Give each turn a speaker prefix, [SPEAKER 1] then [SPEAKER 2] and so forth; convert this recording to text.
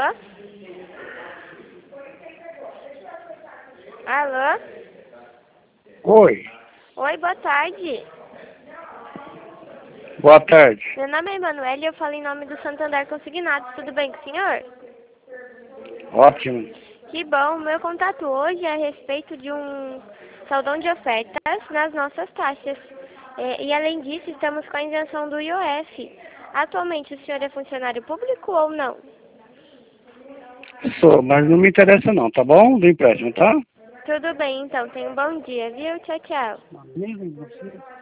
[SPEAKER 1] Alô? Alô?
[SPEAKER 2] Oi,
[SPEAKER 1] Oi, boa tarde.
[SPEAKER 2] boa tarde.
[SPEAKER 1] Meu nome é Emanuele e eu falo em nome do Santander Consignados. Tudo bem com o senhor?
[SPEAKER 2] Ótimo.
[SPEAKER 1] Que bom. Meu contato hoje é a respeito de um saldão de ofertas nas nossas taxas. E além disso, estamos com a isenção do IOF. Atualmente, o senhor é funcionário público ou não?
[SPEAKER 2] Sou, mas não me interessa não, tá bom? Do empréstimo, tá?
[SPEAKER 1] Tudo bem, então. Tenha um bom dia, viu? Tchau, tchau.